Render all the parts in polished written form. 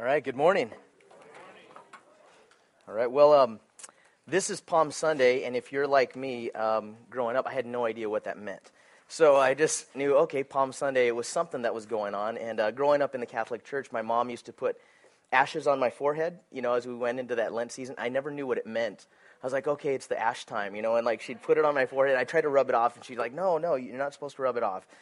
All right, good morning. All right, well, this is Palm Sunday, and if you're like me, growing up, I had no idea what that meant. So I just knew, okay, Palm Sunday, it was something that was going on. And growing up in the Catholic Church, my mom used to put ashes on my forehead, as we went into that Lent season. I never knew what it meant. I was like, okay, it's the ash time, and like she'd put it on my forehead. I tried to rub it off, and she's like, no, you're not supposed to rub it off.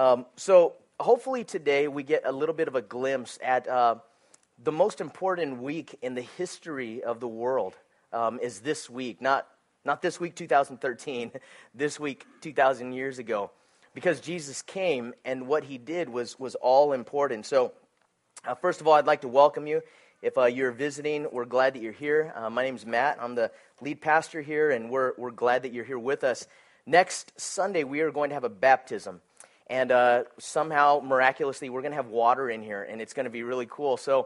So hopefully today we get a little bit of a glimpse at the most important week in the history of the world is this week. Not this week, 2013, this week, 2,000 years ago. Because Jesus came, and what he did was all important. So, first of all, I'd like to welcome you. If you're visiting, we're glad that you're here. My name's Matt. I'm the lead pastor here, and we're glad that you're here with us. Next Sunday, we are going to have a baptism. And somehow, miraculously, we're going to have water in here, and it's going to be really cool. So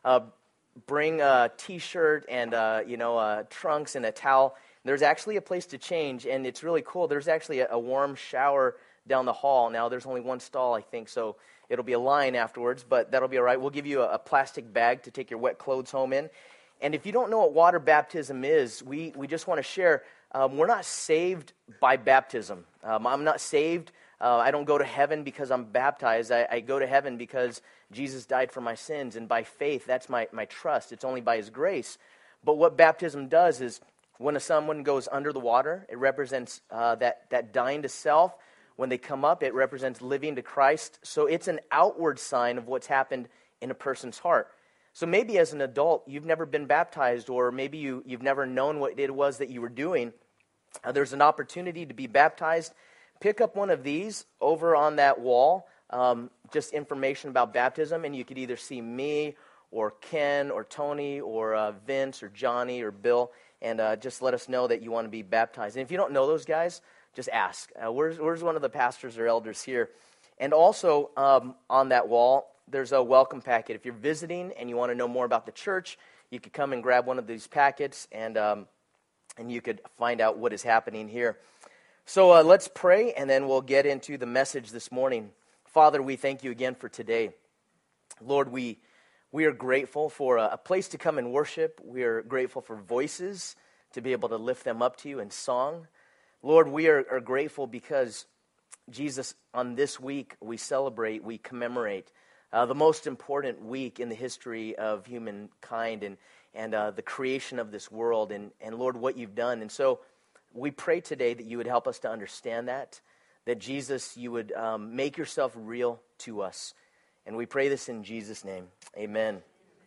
bring a T-shirt and, trunks and a towel. There's actually a place to change, and it's really cool. There's actually a warm shower down the hall. Now, there's only one stall, I think, so it'll be a line afterwards, but that'll be all right. We'll give you a plastic bag to take your wet clothes home in. And if you don't know what water baptism is, we just want to share, we're not saved by baptism. I'm not saved. I don't go to heaven because I'm baptized. I go to heaven because Jesus died for my sins, and by faith, that's my trust. It's only by his grace. But what baptism does is when someone goes under the water, it represents that dying to self. When they come up, it represents living to Christ. So it's an outward sign of what's happened in a person's heart. So maybe as an adult, you've never been baptized, or maybe you've never known what it was that you were doing. There's an opportunity to be baptized. Pick up one of these over on that wall, just information about baptism, and you could either see me or Ken or Tony or Vince or Johnny or Bill, and just let us know that you want to be baptized. And if you don't know those guys, just ask. Where's one of the pastors or elders here? And also on that wall, there's a welcome packet. If you're visiting and you want to know more about the church, you could come and grab one of these packets, and you could find out what is happening here. So let's pray, and then we'll get into the message this morning. Father, we thank you again for today. Lord, we are grateful for a place to come and worship. We are grateful for voices to be able to lift them up to you in song. Lord, we are grateful because, Jesus, on this week we celebrate, we commemorate the most important week in the history of humankind and the creation of this world, and Lord, what you've done. And so we pray today that you would help us to understand that Jesus, you would make yourself real to us. And we pray this in Jesus' name. Amen.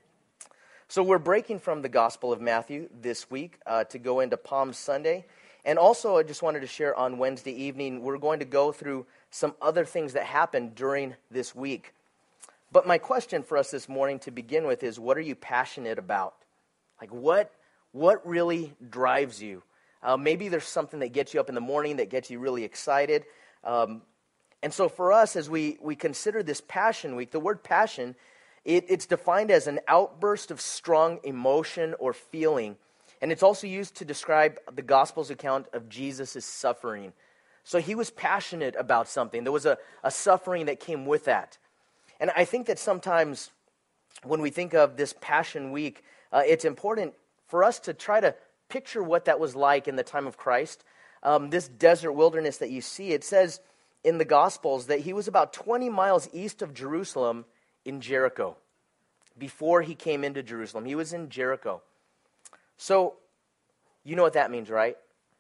So we're breaking from the Gospel of Matthew this week to go into Palm Sunday. And also, I just wanted to share on Wednesday evening, we're going to go through some other things that happened during this week. But my question for us this morning to begin with is, what are you passionate about? Like, what really drives you? Maybe there's something that gets you up in the morning, that gets you really excited. And so for us, as we consider this Passion Week, the word passion, it's defined as an outburst of strong emotion or feeling. And it's also used to describe the Gospel's account of Jesus' suffering. So he was passionate about something. There was a suffering that came with that. And I think that sometimes when we think of this Passion Week, it's important for us to try to picture what that was like in the time of Christ. This desert wilderness that you see, it says in the Gospels that he was about 20 miles east of Jerusalem in Jericho. Before he came into Jerusalem, he was in Jericho. So, you know what that means, right?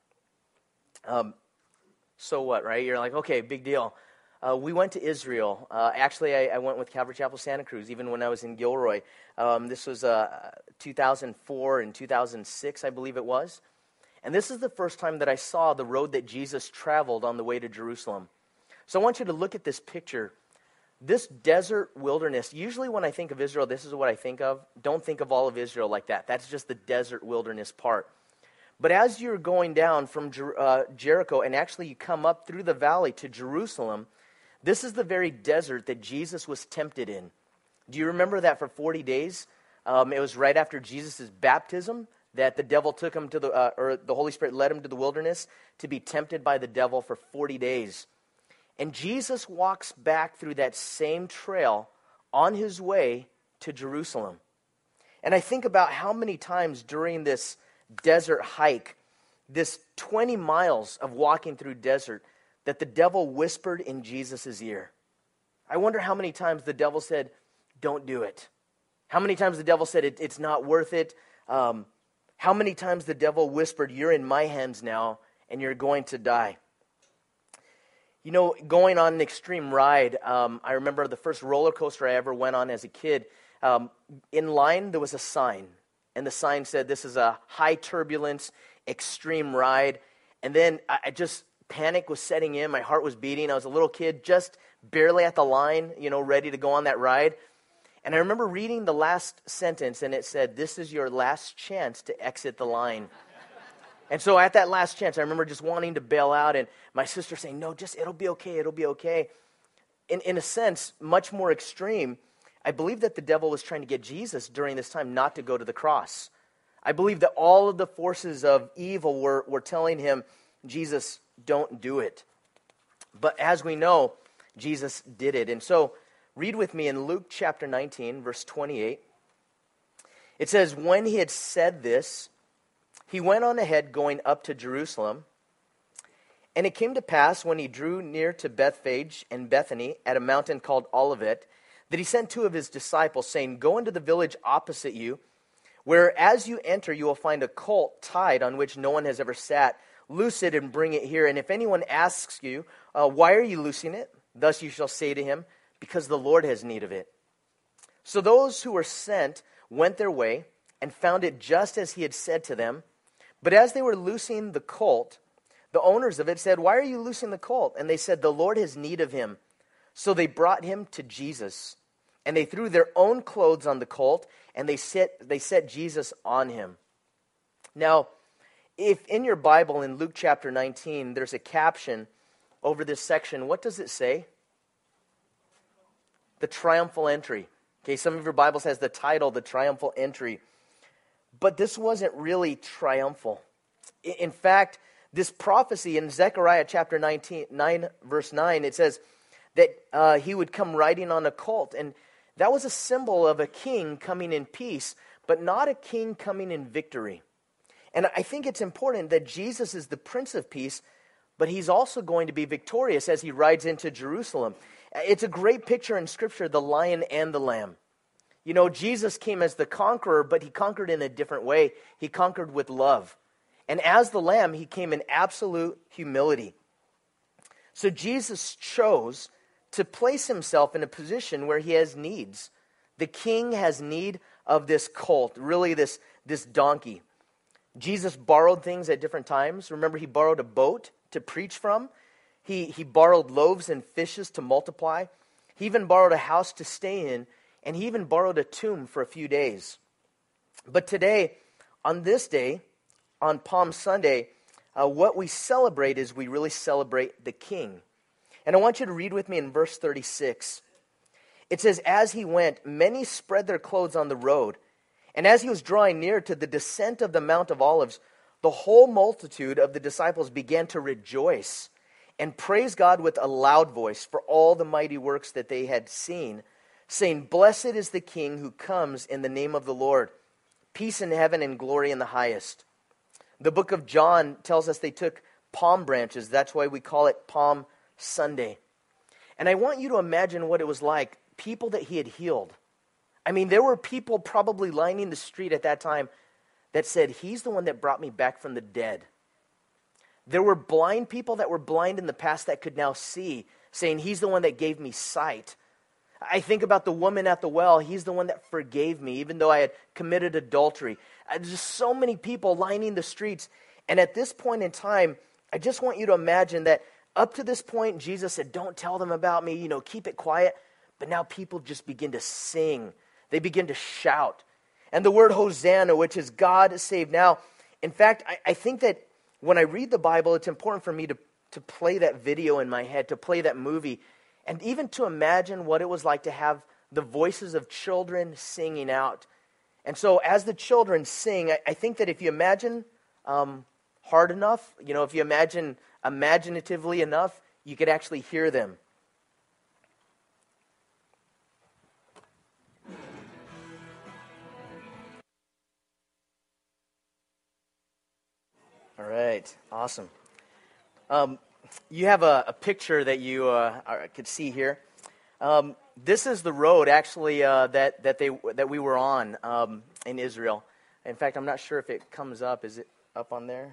So what, right? You're like, okay, big deal. We went to Israel. Actually, I went with Calvary Chapel Santa Cruz, even when I was in Gilroy. This was 2004 and 2006, I believe it was. And this is the first time that I saw the road that Jesus traveled on the way to Jerusalem. So I want you to look at this picture. This desert wilderness, usually when I think of Israel, this is what I think of. Don't think of all of Israel like that. That's just the desert wilderness part. But as you're going down from Jericho, and actually you come up through the valley to Jerusalem, this is the very desert that Jesus was tempted in. Do you remember that for 40 days? It was right after Jesus' baptism that the devil took him to the Holy Spirit led him to the wilderness to be tempted by the devil for 40 days. And Jesus walks back through that same trail on his way to Jerusalem. And I think about how many times during this desert hike, this 20 miles of walking through desert, that the devil whispered in Jesus' ear. I wonder how many times the devil said, don't do it. How many times the devil said, it's not worth it. How many times the devil whispered, you're in my hands now, and you're going to die. You know, going on an extreme ride, I remember the first roller coaster I ever went on as a kid. In line, there was a sign, and the sign said, this is a high turbulence, extreme ride. And then I just, panic was setting in, my heart was beating. I was a little kid, just barely at the line, ready to go on that ride. And I remember reading the last sentence, and it said, this is your last chance to exit the line. And so at that last chance, I remember just wanting to bail out, and my sister saying, no, just, it'll be okay, it'll be okay. In a sense, much more extreme, I believe that the devil was trying to get Jesus during this time not to go to the cross. I believe that all of the forces of evil were telling him, Jesus, don't do it. But as we know, Jesus did it. And so, read with me in Luke chapter 19, verse 28. It says, when he had said this, he went on ahead going up to Jerusalem. And it came to pass when he drew near to Bethphage and Bethany at a mountain called Olivet, that he sent two of his disciples, saying, go into the village opposite you, where as you enter you will find a colt tied on which no one has ever sat. Loose it and bring it here. And if anyone asks you, why are you loosing it? Thus you shall say to him, because the Lord has need of it. So those who were sent went their way and found it just as he had said to them. But as they were loosing the colt, the owners of it said, why are you loosing the colt? And they said, the Lord has need of him. So they brought him to Jesus. And they threw their own clothes on the colt, and they set Jesus on him. Now, if in your Bible in Luke chapter 19, there's a caption over this section, what does it say? The triumphal entry. Okay, some of your Bibles has the title, the triumphal entry. But this wasn't really triumphal. In fact, this prophecy in Zechariah chapter 9, verse 9, it says that he would come riding on a colt. And that was a symbol of a king coming in peace, but not a king coming in victory. And I think it's important that Jesus is the Prince of Peace, but he's also going to be victorious as he rides into Jerusalem. It's a great picture in Scripture, the lion and the lamb. You know, Jesus came as the conqueror, but he conquered in a different way. He conquered with love. And as the lamb, he came in absolute humility. So Jesus chose to place himself in a position where he has needs. The king has need of this colt, really this donkey. Jesus borrowed things at different times. Remember, he borrowed a boat to preach from. He borrowed loaves and fishes to multiply. He even borrowed a house to stay in, and he even borrowed a tomb for a few days. But today, on this day, on Palm Sunday, what we celebrate is we really celebrate the King. And I want you to read with me in verse 36. It says, as he went, many spread their clothes on the road. And as he was drawing near to the descent of the Mount of Olives, the whole multitude of the disciples began to rejoice and praise God with a loud voice for all the mighty works that they had seen, saying, blessed is the King who comes in the name of the Lord. Peace in heaven and glory in the highest. The book of John tells us they took palm branches. That's why we call it Palm Sunday. And I want you to imagine what it was like, people that he had healed. I mean, there were people probably lining the street at that time that said, he's the one that brought me back from the dead. There were blind people that were blind in the past that could now see, saying, he's the one that gave me sight. I think about the woman at the well. He's the one that forgave me, even though I had committed adultery. Just so many people lining the streets. And at this point in time, I just want you to imagine that up to this point, Jesus said, don't tell them about me, keep it quiet. But now people just begin to sing. They begin to shout. And the word Hosanna, which is God save now. In fact, I think that when I read the Bible, it's important for me to play that video in my head, to play that movie, and even to imagine what it was like to have the voices of children singing out. And so as the children sing, I think that if you imagine hard enough, if you imagine imaginatively enough, you could actually hear them. All right, awesome. You have a picture that you could see here. This is the road, actually, that we were on in Israel. In fact, I'm not sure if it comes up. Is it up on there?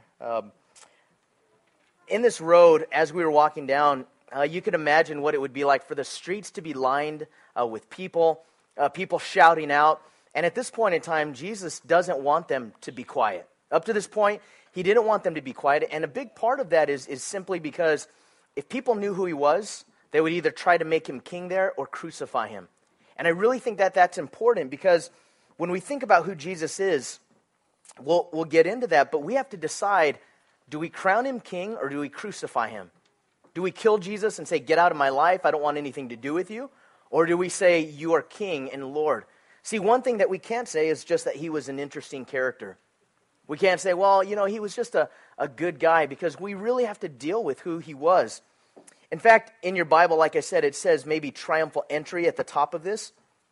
In this road, as we were walking down, you could imagine what it would be like for the streets to be lined with people, people shouting out. And at this point in time, Jesus doesn't want them to be quiet. Up to this point, he didn't want them to be quiet. And a big part of that is simply because if people knew who he was, they would either try to make him king there or crucify him. And I really think that that's important because when we think about who Jesus is, we'll get into that, but we have to decide, do we crown him king or do we crucify him? Do we kill Jesus and say, get out of my life, I don't want anything to do with you? Or do we say, you are king and Lord? See, one thing that we can't say is just that he was an interesting character. We can't say, well, he was just a good guy, because we really have to deal with who he was. In fact, in your Bible, like I said, it says maybe triumphal entry at the top of this.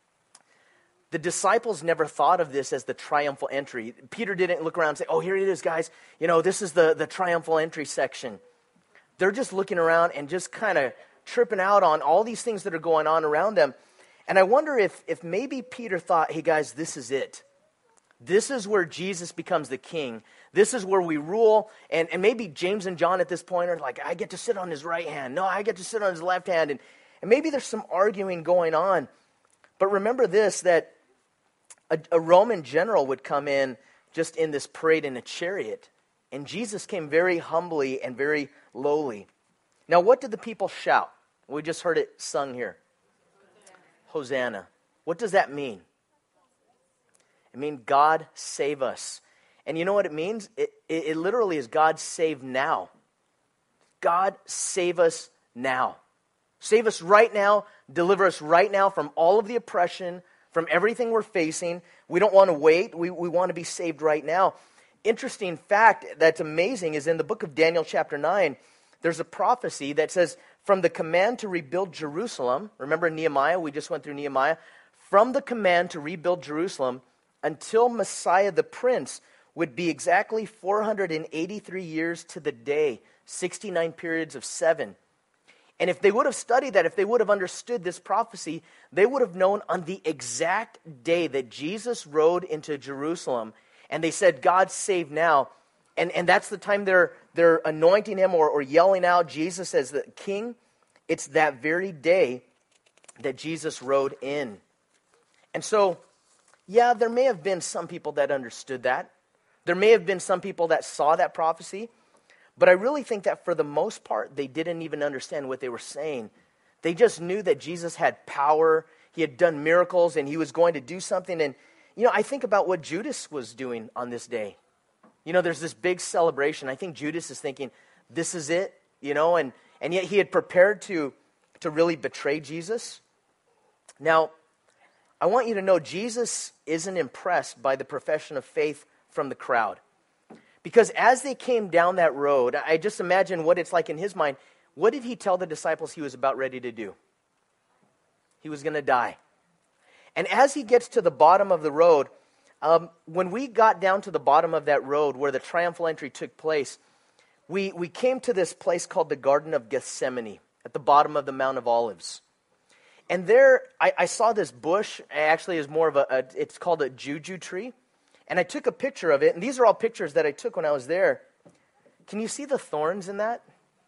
The disciples never thought of this as the triumphal entry. Peter didn't look around and say, oh, here it is, guys. This is the triumphal entry section. They're just looking around and just kind of tripping out on all these things that are going on around them. And I wonder if maybe Peter thought, hey, guys, this is it. This is where Jesus becomes the king. This is where we rule. And maybe James and John at this point are like, I get to sit on his right hand. No, I get to sit on his left hand. And maybe there's some arguing going on. But remember this, that a Roman general would come in just in this parade in a chariot. And Jesus came very humbly and very lowly. Now, what did the people shout? We just heard it sung here. Hosanna. What does that mean? It means God save us. And you know what it means? It literally is God save now. God save us now. Save us right now. Deliver us right now from all of the oppression, from everything we're facing. We don't want to wait. We want to be saved right now. Interesting fact that's amazing is in the book of Daniel chapter 9, there's a prophecy that says, from the command to rebuild Jerusalem, remember Nehemiah, we just went through Nehemiah, from the command to rebuild Jerusalem until Messiah the Prince would be exactly 483 years to the day, 69 periods of 7. And if they would have studied that, if they would have understood this prophecy, they would have known on the exact day that Jesus rode into Jerusalem, and they said, God save now. And that's the time they're anointing him or yelling out Jesus as the king. It's that very day that Jesus rode in. And so, yeah, there may have been some people that understood that. There may have been some people that saw that prophecy. But I really think that for the most part, they didn't even understand what they were saying. They just knew that Jesus had power. He had done miracles and he was going to do something. And, I think about what Judas was doing on this day. There's this big celebration. I think Judas is thinking, this is it, and yet he had prepared to really betray Jesus. Now, I want you to know Jesus isn't impressed by the profession of faith from the crowd. Because as they came down that road, I just imagine what it's like in his mind. What did he tell the disciples he was about ready to do? He was going to die. And as he gets to the bottom of the road, when we got down to the bottom of that road where the triumphal entry took place, we came to this place called the Garden of Gethsemane at the bottom of the Mount of Olives. And there, I saw this bush. Actually, is more of it's called a juju tree. And I took a picture of it. And these are all pictures that I took when I was there. Can you see the thorns in that?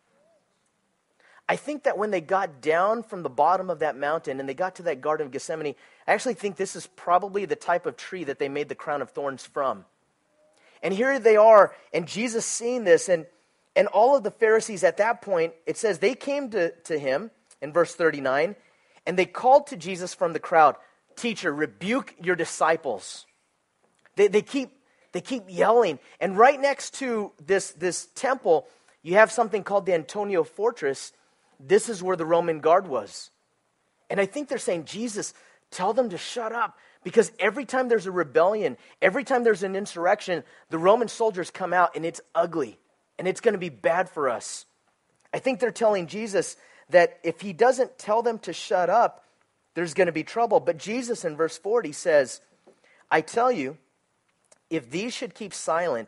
I think that when they got down from the bottom of that mountain and they got to that Garden of Gethsemane, I actually think this is probably the type of tree that they made the crown of thorns from. And here they are, and Jesus seeing this, and all of the Pharisees at that point, it says they came to him in verse 39, and they called to Jesus from the crowd, "Teacher, rebuke your disciples." They keep yelling. And right next to this temple, you have something called the Antonia Fortress. This is where the Roman guard was. And I think they're saying, Jesus, tell them to shut up. Because every time there's a rebellion, every time there's an insurrection, the Roman soldiers come out and it's ugly. And it's going to be bad for us. I think they're telling Jesus that if he doesn't tell them to shut up, there's going to be trouble. But Jesus in verse 40 says, I tell you, if these should keep silent,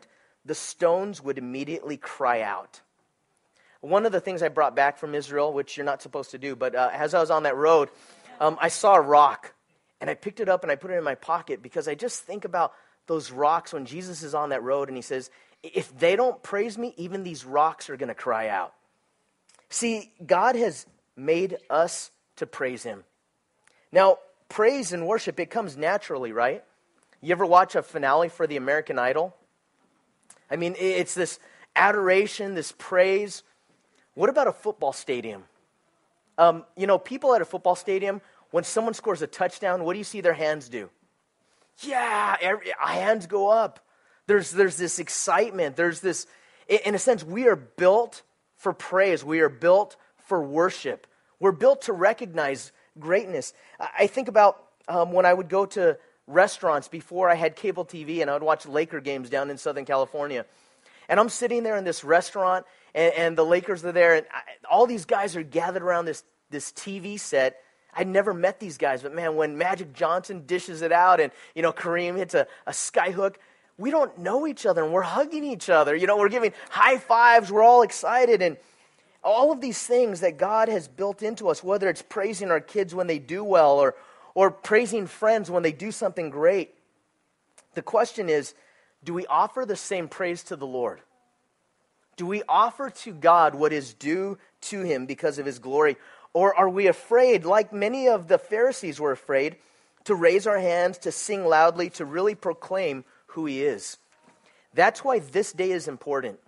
the stones would immediately cry out. One of the things I brought back from Israel, which you're not supposed to do, but as I was on that road, I saw a rock, and I picked it up and I put it in my pocket because I just think about those rocks when Jesus is on that road and he says, if they don't praise me, even these rocks are going to cry out. See, God has made us to praise him. Now, praise and worship, it comes naturally, right? You ever watch a finale for the American Idol? I mean, it's this adoration, this praise. What about a football stadium? People at a football stadium, when someone scores a touchdown, what do you see their hands do? Yeah, hands go up. There's this excitement. There's this, in a sense, we are built for praise. We are built for worship. We're built to recognize greatness. I think about when I would go to restaurants before I had cable TV and I would watch Laker games down in Southern California. And I'm sitting there in this restaurant and the Lakers are there and all these guys are gathered around this TV set. I'd never met these guys, but man, when Magic Johnson dishes it out and, Kareem hits a sky hook, we don't know each other and we're hugging each other. We're giving high fives. We're all excited. And all of these things that God has built into us, whether it's praising our kids when they do well or praising friends when they do something great. The question is, do we offer the same praise to the Lord? Do we offer to God what is due to him because of his glory? Or are we afraid, like many of the Pharisees were afraid, to raise our hands, to sing loudly, to really proclaim who he is? That's why this day is important.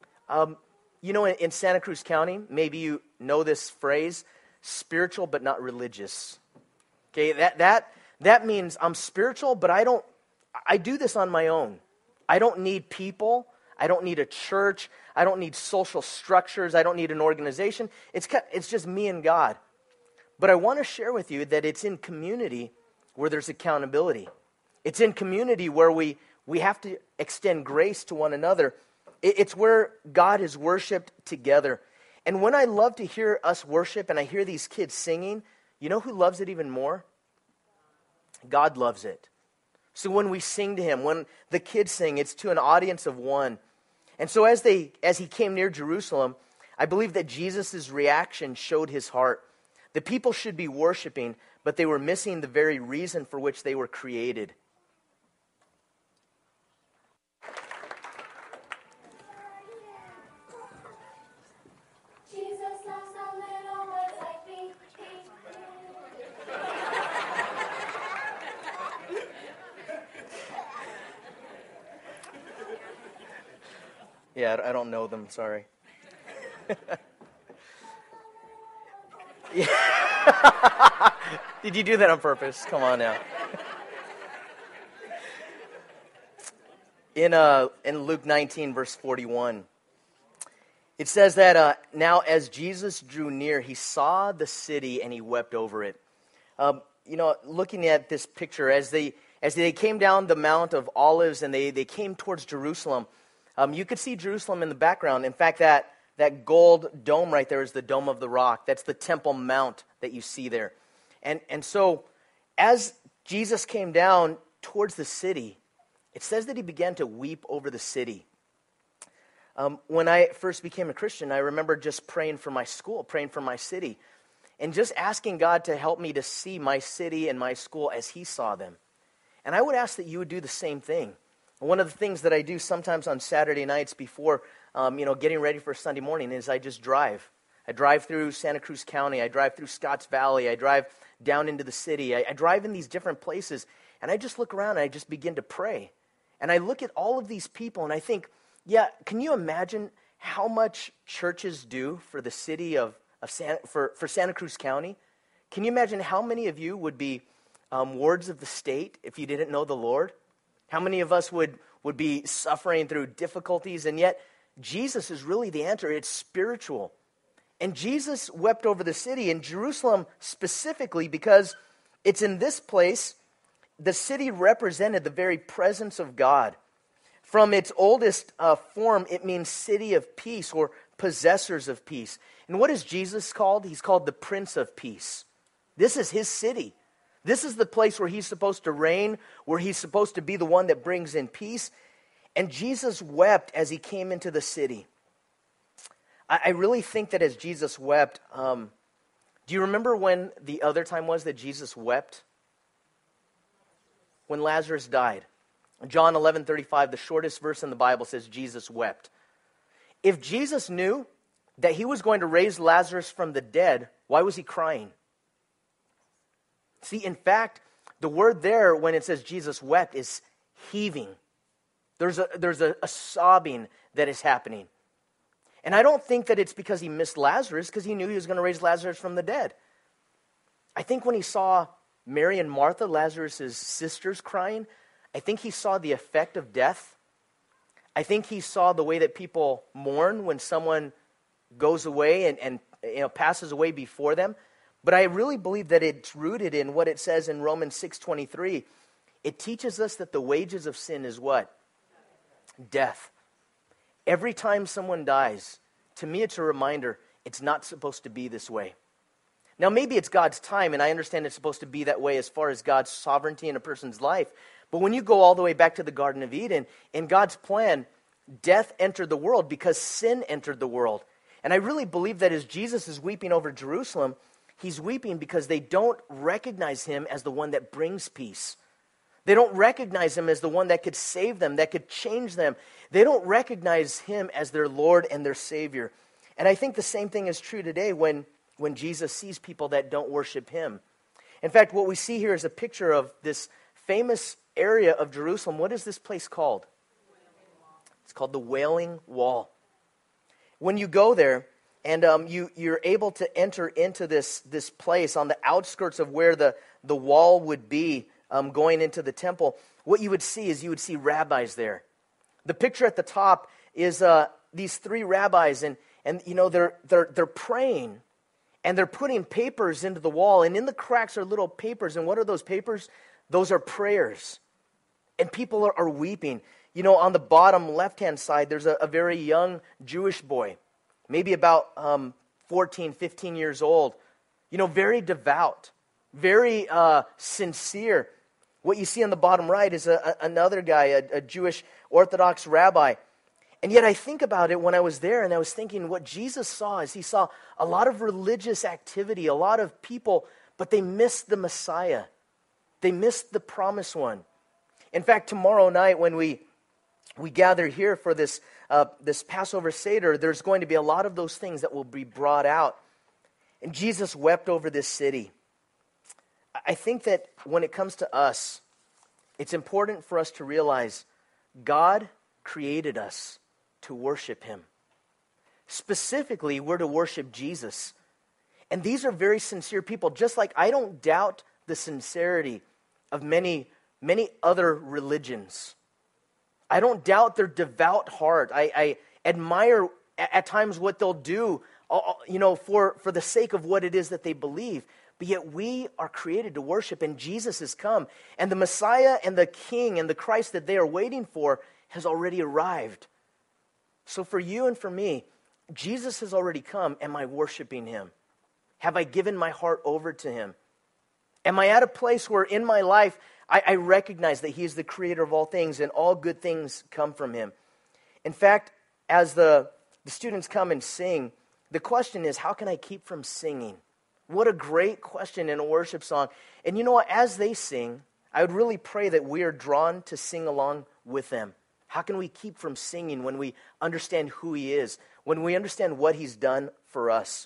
In Santa Cruz County, maybe you know this phrase, spiritual but not religious. Okay, that means I'm spiritual, but I do this on my own. I don't need people. I don't need a church. I don't need social structures. I don't need an organization. It's just me and God. But I want to share with you that it's in community where there's accountability. It's in community where we have to extend grace to one another. It's where God is worshiped together. And when I love to hear us worship and I hear these kids singing, you know who loves it even more? God loves it. So when we sing to him, when the kids sing, it's to an audience of one. And so as he came near Jerusalem, I believe that Jesus' reaction showed his heart. The people should be worshiping, but they were missing the very reason for which they were created. Yeah, I don't know them, sorry. Did you do that on purpose? Come on now. In Luke 19, verse 41, it says that now as Jesus drew near, he saw the city and he wept over it. Looking at this picture, as they came down the Mount of Olives and they came towards Jerusalem, you could see Jerusalem in the background. In fact, that gold dome right there is the Dome of the Rock. That's the Temple Mount that you see there. And so as Jesus came down towards the city, it says that he began to weep over the city. When I first became a Christian, I remember just praying for my school, praying for my city, and just asking God to help me to see my city and my school as he saw them. And I would ask that you would do the same thing. One of the things that I do sometimes on Saturday nights before, getting ready for Sunday morning is I just drive. I drive through Santa Cruz County. I drive through Scotts Valley. I drive down into the city. I drive in these different places, and I just look around and I just begin to pray. And I look at all of these people, and I think, can you imagine how much churches do for the city of Santa Cruz County? Can you imagine how many of you would be wards of the state if you didn't know the Lord? How many of us would be suffering through difficulties? And yet, Jesus is really the answer. It's spiritual. And Jesus wept over the city, and Jerusalem specifically, because it's in this place, the city represented the very presence of God. From its oldest form, it means city of peace or possessors of peace. And what is Jesus called? He's called the Prince of Peace. This is his city. This is the place where he's supposed to reign, where he's supposed to be the one that brings in peace. And Jesus wept as he came into the city. I really think that as Jesus wept, do you remember when the other time was that Jesus wept? When Lazarus died. John 11:35, the shortest verse in the Bible, says Jesus wept. If Jesus knew that he was going to raise Lazarus from the dead, why was he crying? See, in fact, the word there when it says Jesus wept is heaving. There's a sobbing that is happening. And I don't think that it's because he missed Lazarus, because he knew he was going to raise Lazarus from the dead. I think when he saw Mary and Martha, Lazarus' sisters, crying, I think he saw the effect of death. I think he saw the way that people mourn when someone goes away and passes away before them. But I really believe that it's rooted in what it says in Romans 6:23. It teaches us that the wages of sin is what? Death. Every time someone dies, to me it's a reminder it's not supposed to be this way. Now maybe it's God's time, and I understand it's supposed to be that way as far as God's sovereignty in a person's life. But when you go all the way back to the Garden of Eden, in God's plan, death entered the world because sin entered the world. And I really believe that as Jesus is weeping over Jerusalem, he's weeping because they don't recognize him as the one that brings peace. They don't recognize him as the one that could save them, that could change them. They don't recognize him as their Lord and their Savior. And I think the same thing is true today when Jesus sees people that don't worship him. In fact, what we see here is a picture of this famous area of Jerusalem. What is this place called? It's called the Wailing Wall. When you go there, and you're able to enter into this place on the outskirts of where the wall would be going into the temple, what you would see is you would see rabbis there. The picture at the top is these three rabbis, and they're praying, and they're putting papers into the wall, and in the cracks are little papers, and what are those papers? Those are prayers, and people are weeping. You know, on the bottom left-hand side, there's a very young Jewish boy, maybe about 14, 15 years old, very devout, very sincere. What you see on the bottom right is another guy, a Jewish Orthodox rabbi. And yet I think about it when I was there, and I was thinking what Jesus saw is he saw a lot of religious activity, a lot of people, but they missed the Messiah. They missed the promised one. In fact, tomorrow night when we gather here for this Passover Seder, there's going to be a lot of those things that will be brought out. And Jesus wept over this city. I think that when it comes to us, it's important for us to realize God created us to worship him. Specifically, we're to worship Jesus. And these are very sincere people, just like I don't doubt the sincerity of many, many other religions. I don't doubt their devout heart. I admire at times what they'll do, for the sake of what it is that they believe. But yet we are created to worship, and Jesus has come. And the Messiah and the King and the Christ that they are waiting for has already arrived. So for you and for me, Jesus has already come. Am I worshiping him? Have I given my heart over to him? Am I at a place where in my life I recognize that he is the creator of all things and all good things come from him? In fact, as the students come and sing, the question is, how can I keep from singing? What a great question in a worship song. And you know what? As they sing, I would really pray that we are drawn to sing along with them. How can we keep from singing when we understand who he is, when we understand what he's done for us?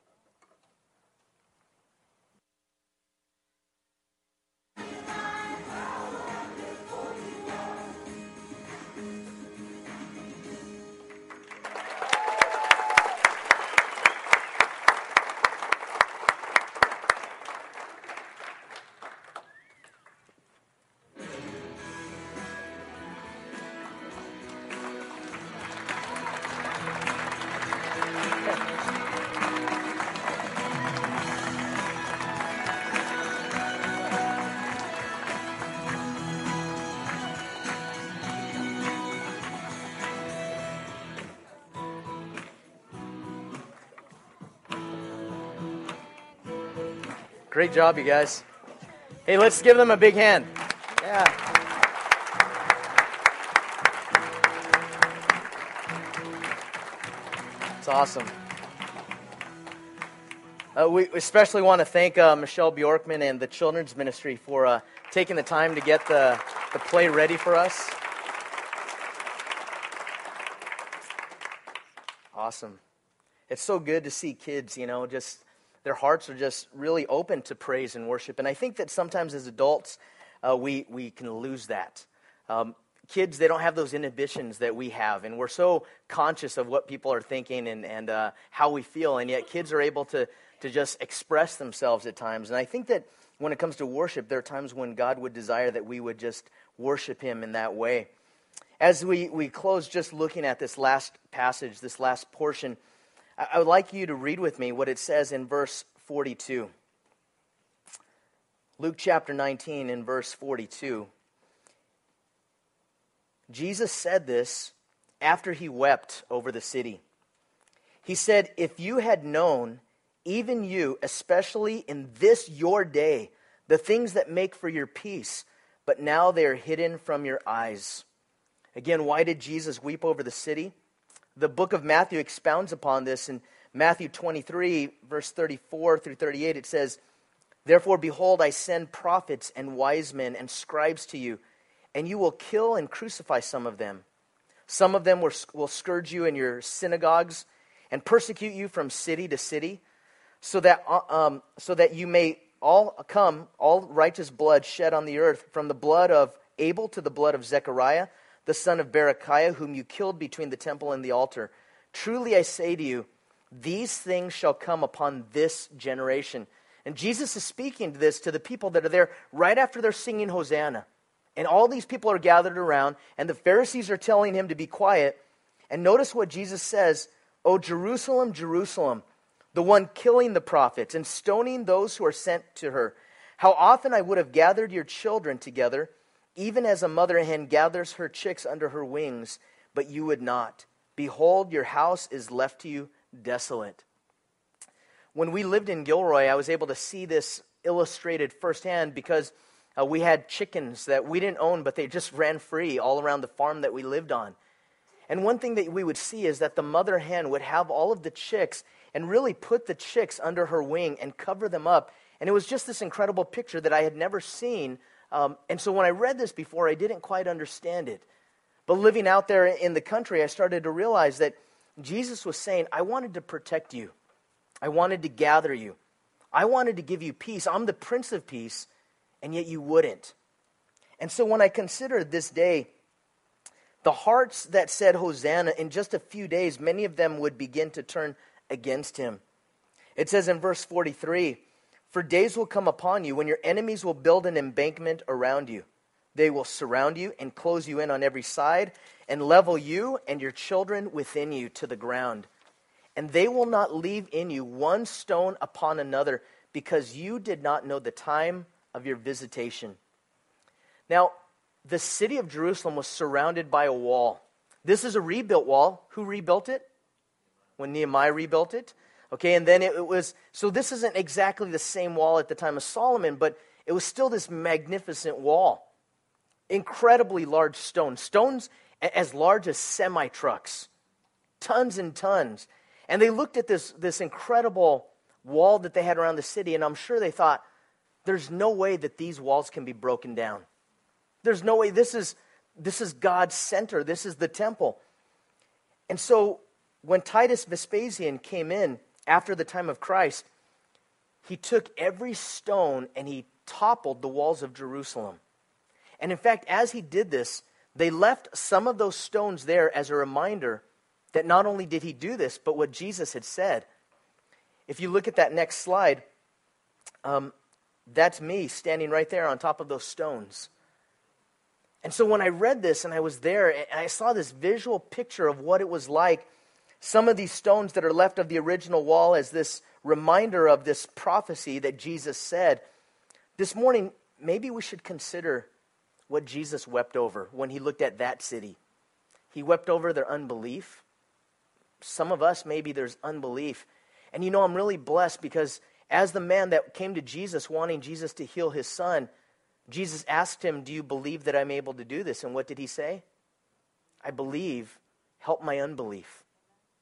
Great job, you guys. Hey, let's give them a big hand. Yeah. awesome. We especially want to thank Michelle Bjorkman and the Children's Ministry for taking the time to get the play ready for us. Awesome. It's so good to see kids, just their hearts are just really open to praise and worship. And I think that sometimes as adults, we can lose that. Kids, they don't have those inhibitions that we have, and we're so conscious of what people are thinking and how we feel, and yet kids are able to just express themselves at times. And I think that when it comes to worship, there are times when God would desire that we would just worship Him in that way. As we close just looking at this last passage, this last portion, I would like you to read with me what it says in verse 42. Luke chapter 19 in verse 42. Jesus said this after He wept over the city. He said, "If you had known, even you, especially in this your day, the things that make for your peace, but now they are hidden from your eyes." Again, why did Jesus weep over the city? The book of Matthew expounds upon this. In Matthew 23, verse 34 through 38, it says, "Therefore, behold, I send prophets and wise men and scribes to you, and you will kill and crucify some of them. Some of them will scourge you in your synagogues and persecute you from city to city, so that you may all righteous blood shed on the earth, from the blood of Abel to the blood of Zechariah, the son of Berechiah, whom you killed between the temple and the altar. Truly I say to you, these things shall come upon this generation." And Jesus is speaking to this to the people that are there right after they're singing Hosanna. And all these people are gathered around, and the Pharisees are telling Him to be quiet. And notice what Jesus says, "O Jerusalem, Jerusalem, the one killing the prophets and stoning those who are sent to her. How often I would have gathered your children together, even as a mother hen gathers her chicks under her wings, but you would not. Behold, your house is left to you desolate." When we lived in Gilroy, I was able to see this illustrated firsthand because we had chickens that we didn't own, but they just ran free all around the farm that we lived on. And one thing that we would see is that the mother hen would have all of the chicks and really put the chicks under her wing and cover them up. And it was just this incredible picture that I had never seen. And so when I read this before, I didn't quite understand it. But living out there in the country, I started to realize that Jesus was saying, I wanted to protect you. I wanted to gather you. I wanted to give you peace. I'm the Prince of Peace, and yet you wouldn't. And so when I considered this day, the hearts that said Hosanna, in just a few days, many of them would begin to turn against Him. It says in verse 43, "For days will come upon you when your enemies will build an embankment around you. They will surround you and close you in on every side and level you and your children within you to the ground. And they will not leave in you one stone upon another, because you did not know the time of your visitation." Now, the city of Jerusalem was surrounded by a wall. This is a rebuilt wall. Who rebuilt it? When Nehemiah rebuilt it. Okay, and then it was, so this isn't exactly the same wall at the time of Solomon, but it was still this magnificent wall. Incredibly large stones. Stones as large as semi-trucks. Tons and tons. And they looked at this incredible wall that they had around the city, and I'm sure they thought, there's no way that these walls can be broken down. There's no way. This is God's center. This is the temple. And so when Titus Vespasian came in after the time of Christ, he took every stone and he toppled the walls of Jerusalem. And in fact, as he did this, they left some of those stones there as a reminder that not only did he do this, but what Jesus had said. If you look at that next slide, that's me standing right there on top of those stones. And so when I read this and I was there, and I saw this visual picture of what it was like, some of these stones that are left of the original wall as this reminder of this prophecy that Jesus said, this morning, maybe we should consider what Jesus wept over when He looked at that city. He wept over their unbelief. Some of us, maybe there's unbelief. And you know, I'm really blessed because as the man that came to Jesus wanting Jesus to heal his son, Jesus asked him, "Do you believe that I'm able to do this?" And what did he say? "I believe. Help my unbelief."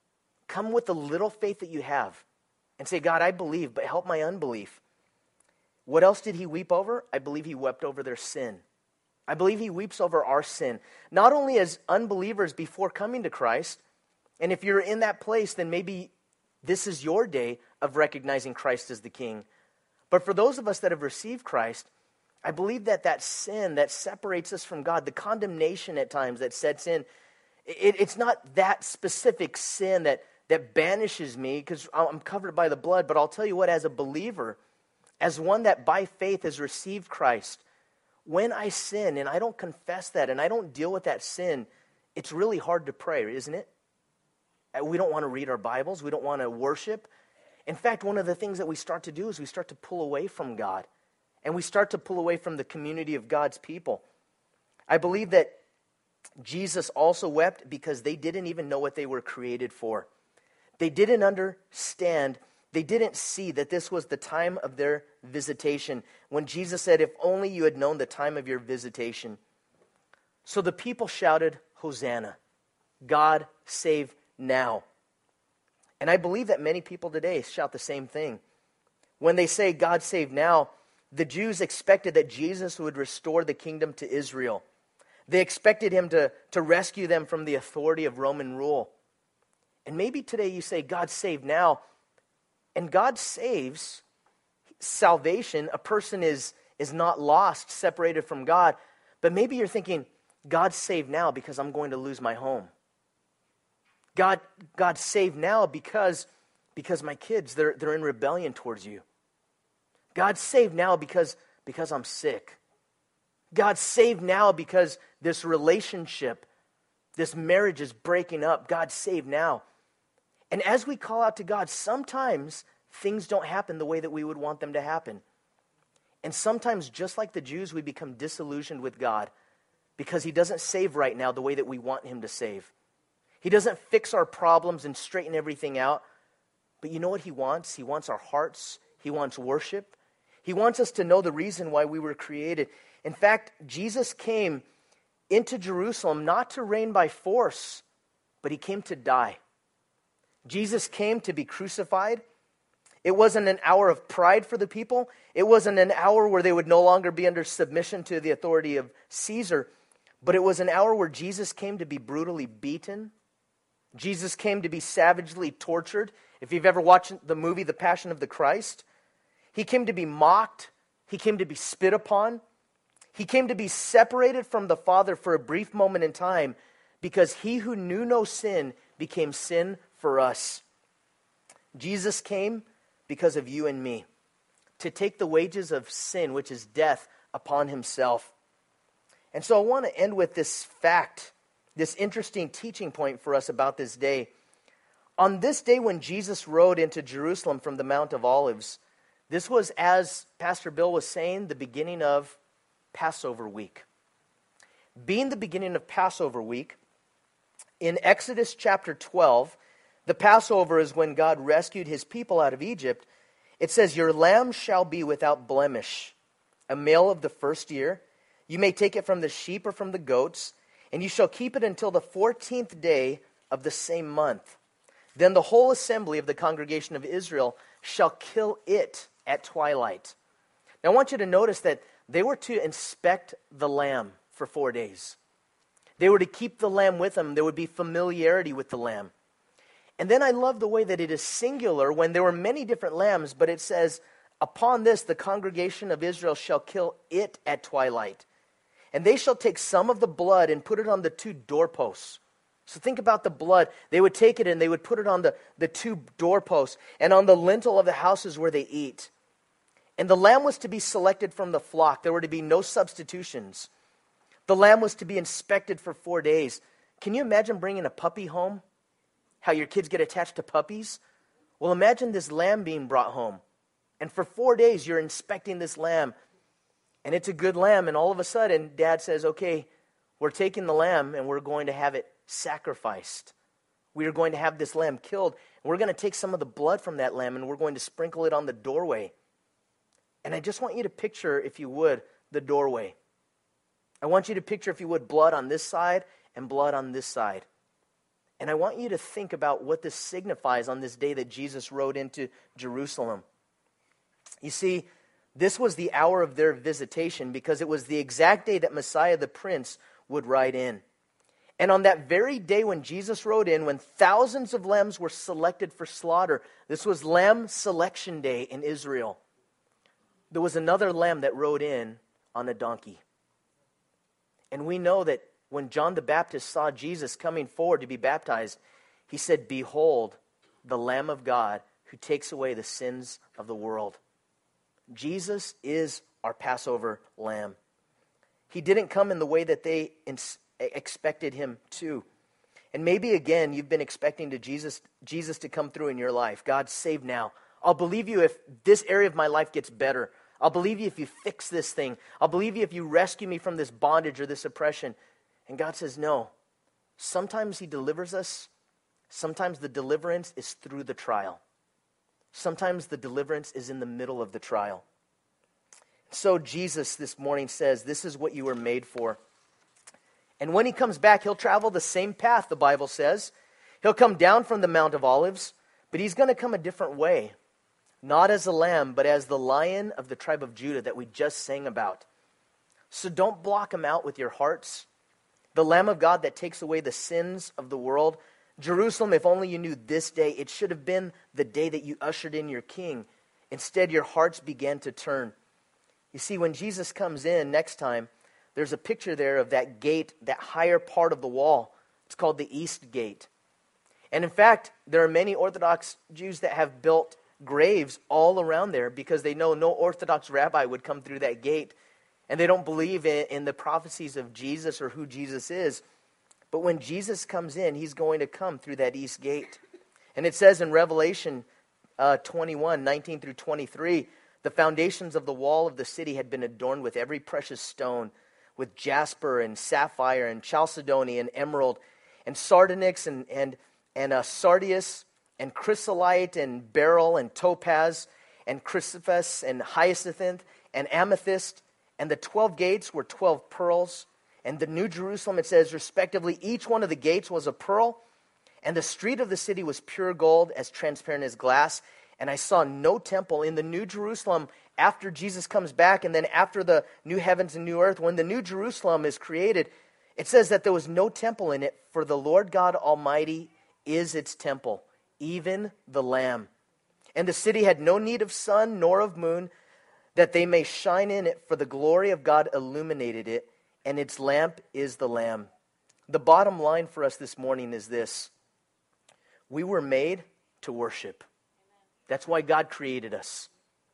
come with the little faith that you have and say, God, I believe, but help my unbelief. What else did he weep over? I believe he wept over their sin. I believe he weeps over our sin, not only as unbelievers before coming to Christ, and if you're in that place, then maybe this is your day of recognizing Christ as the King. But for those of us that have received Christ, I believe that sin that separates us from God, the condemnation at times that sets in, it's not that specific sin that banishes me because I'm covered by the blood. But I'll tell you what, as a believer, as one that by faith has received Christ, when I sin and I don't confess that and I don't deal with that sin, it's really hard to pray, isn't it? We don't want to read our Bibles. We don't want to worship. In fact, one of the things that we start to do is we start to pull away from God. And we start to pull away from the community of God's people. I believe that Jesus also wept because they didn't even know what they were created for. They didn't understand. They didn't see that this was the time of their visitation. When Jesus said, if only you had known the time of your visitation. So the people shouted, Hosanna, God save now. And I believe that many people today shout the same thing. When they say God save now, the Jews expected that Jesus would restore the kingdom to Israel. They expected him to rescue them from the authority of Roman rule. And maybe today you say, God save now. And God saves salvation. A person is not lost, separated from God. But maybe you're thinking, God save now because I'm going to lose my home. God save now because my kids, they're in rebellion towards you. God save now because I'm sick. God save now because this relationship, this marriage is breaking up. God save now. And as we call out to God, sometimes things don't happen the way that we would want them to happen. And sometimes, just like the Jews, we become disillusioned with God because he doesn't save right now the way that we want him to save. He doesn't fix our problems and straighten everything out. But you know what he wants? He wants our hearts. He wants worship. He wants us to know the reason why we were created. In fact, Jesus came into Jerusalem not to reign by force, but he came to die. Jesus came to be crucified. It wasn't an hour of pride for the people. It wasn't an hour where they would no longer be under submission to the authority of Caesar. But it was an hour where Jesus came to be brutally beaten. Jesus came to be savagely tortured. If you've ever watched the movie The Passion of the Christ, he came to be mocked. He came to be spit upon. He came to be separated from the Father for a brief moment in time because he who knew no sin became sin for us. Jesus came because of you and me, to take the wages of sin, which is death, upon himself. And so I want to end with this fact, this interesting teaching point for us about this day. On this day when Jesus rode into Jerusalem from the Mount of Olives, this was, as Pastor Bill was saying, the beginning of Passover week. Being the beginning of Passover week, in Exodus chapter 12, the Passover is when God rescued his people out of Egypt. It says, your lamb shall be without blemish, a male of the first year. You may take it from the sheep or from the goats, and you shall keep it until the 14th day of the same month. Then the whole assembly of the congregation of Israel shall kill it at twilight. Now I want you to notice that they were to inspect the lamb for 4 days. They were to keep the lamb with them. There would be familiarity with the lamb. And then I love the way that it is singular when there were many different lambs, but it says, upon this the congregation of Israel shall kill it at twilight. And they shall take some of the blood and put it on the 2 doorposts. So think about the blood. They would take it and they would put it on the 2 doorposts and on the lintel of the houses where they eat. And the lamb was to be selected from the flock. There were to be no substitutions. The lamb was to be inspected for 4 days. Can you imagine bringing a puppy home? How your kids get attached to puppies? Well, imagine this lamb being brought home. And for 4 days, you're inspecting this lamb. And it's a good lamb. And all of a sudden, Dad says, okay, we're taking the lamb and we're going to have it sacrificed. We are going to have this lamb killed. And we're going to take some of the blood from that lamb and we're going to sprinkle it on the doorway. And I just want you to picture, if you would, the doorway. I want you to picture, if you would, blood on this side and blood on this side. And I want you to think about what this signifies on this day that Jesus rode into Jerusalem. You see, this was the hour of their visitation because it was the exact day that Messiah the Prince would ride in. And on that very day when Jesus rode in, when thousands of lambs were selected for slaughter, this was Lamb Selection Day in Israel, there was another lamb that rode in on a donkey. And we know that when John the Baptist saw Jesus coming forward to be baptized, he said, "Behold, the Lamb of God who takes away the sins of the world." Jesus is our Passover lamb. He didn't come in the way that they expected him to. And maybe again, you've been expecting Jesus to come through in your life. God, save now. I'll believe you if this area of my life gets better. I'll believe you if you fix this thing. I'll believe you if you rescue me from this bondage or this oppression. And God says, no. Sometimes he delivers us. Sometimes the deliverance is through the trial. Sometimes the deliverance is in the middle of the trial. So Jesus this morning says, this is what you were made for. And when he comes back, he'll travel the same path, the Bible says. He'll come down from the Mount of Olives, but he's going to come a different way. Not as a lamb, but as the Lion of the tribe of Judah that we just sang about. So don't block him out with your hearts. The Lamb of God that takes away the sins of the world. Jerusalem, if only you knew this day, it should have been the day that you ushered in your king. Instead, your hearts began to turn. You see, when Jesus comes in next time, there's a picture there of that gate, that higher part of the wall. It's called the East Gate. And in fact, there are many Orthodox Jews that have built graves all around there because they know no Orthodox rabbi would come through that gate. And they don't believe in the prophecies of Jesus or who Jesus is. But when Jesus comes in, he's going to come through that East Gate. And it says in Revelation 21, 19 through 23, the foundations of the wall of the city had been adorned with every precious stone, with jasper and sapphire and chalcedony and emerald and sardonyx and sardius and chrysolite and beryl and topaz and chrysoprase and hyacinth and amethyst. And the 12 gates were 12 pearls. And the New Jerusalem, it says, respectively, each one of the gates was a pearl. And the street of the city was pure gold, as transparent as glass. And I saw no temple in the New Jerusalem after Jesus comes back, and then after the new heavens and new earth. When the New Jerusalem is created, it says that there was no temple in it, for the Lord God Almighty is its temple, even the Lamb. And the city had no need of sun nor of moon, that they may shine in it, for the glory of God illuminated it, and its lamp is the Lamb. The bottom line for us this morning is this: we were made to worship. That's why God created us.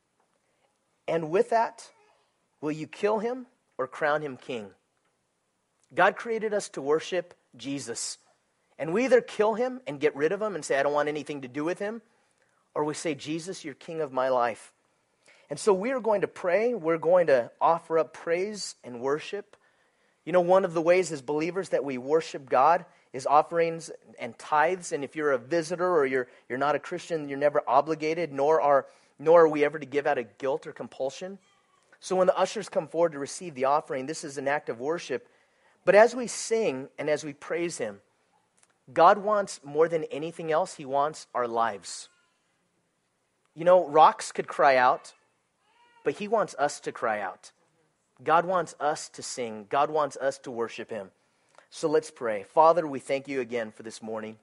And with that, will you kill him or crown him king? God created us to worship Jesus. And we either kill him and get rid of him and say, I don't want anything to do with him, or we say, Jesus, you're king of my life. And so we are going to pray. We're going to offer up praise and worship. You know, one of the ways as believers that we worship God is offerings and tithes. And if you're a visitor or you're not a Christian, you're never obligated, nor are we ever to give out of guilt or compulsion. So when the ushers come forward to receive the offering, this is an act of worship. But as we sing and as we praise him, God wants more than anything else, he wants our lives. You know, rocks could cry out, but he wants us to cry out. God wants us to sing. God wants us to worship him. So let's pray. Father, we thank you again for this morning.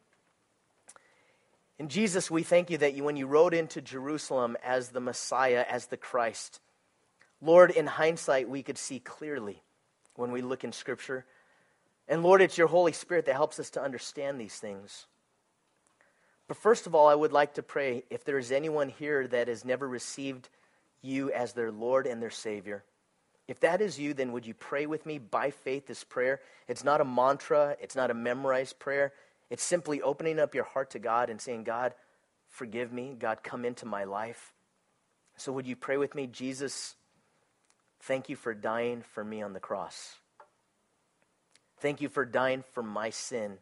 And Jesus, we thank you that when you rode into Jerusalem as the Messiah, as the Christ, Lord, in hindsight, we could see clearly when we look in Scripture. And Lord, it's your Holy Spirit that helps us to understand these things. But first of all, I would like to pray if there is anyone here that has never received you as their Lord and their Savior. If that is you, then would you pray with me by faith this prayer? It's not a mantra. It's not a memorized prayer. It's simply opening up your heart to God and saying, God, forgive me. God, come into my life. So would you pray with me? Jesus, thank you for dying for me on the cross. Thank you for dying for my sin.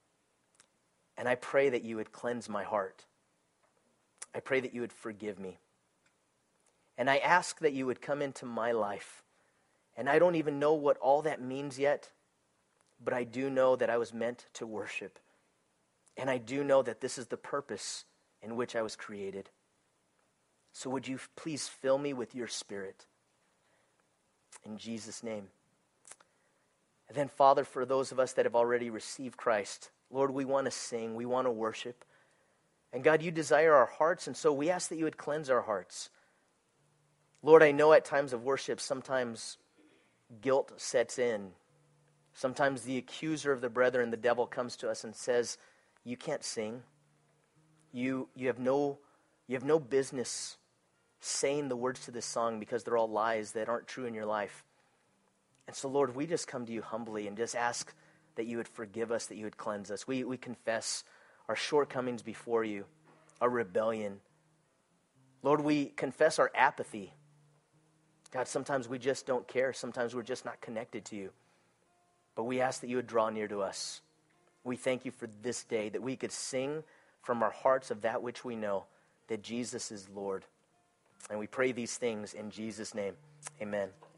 And I pray that you would cleanse my heart. I pray that you would forgive me. And I ask that you would come into my life. And I don't even know what all that means yet, but I do know that I was meant to worship. And I do know that this is the purpose in which I was created. So would you please fill me with your Spirit? In Jesus' name. And then, Father, for those of us that have already received Christ, Lord, we want to sing, we want to worship. And God, you desire our hearts, and so we ask that you would cleanse our hearts. Lord, I know at times of worship, sometimes guilt sets in. Sometimes the accuser of the brethren, the devil, comes to us and says, you can't sing. You have no business saying the words to this song because they're all lies that aren't true in your life. And so, Lord, we just come to you humbly and just ask that you would forgive us, that you would cleanse us. We confess our shortcomings before you, our rebellion. Lord, we confess our apathy. God, sometimes we just don't care. Sometimes we're just not connected to you. But we ask that you would draw near to us. We thank you for this day, that we could sing from our hearts of that which we know, that Jesus is Lord. And we pray these things in Jesus' name. Amen.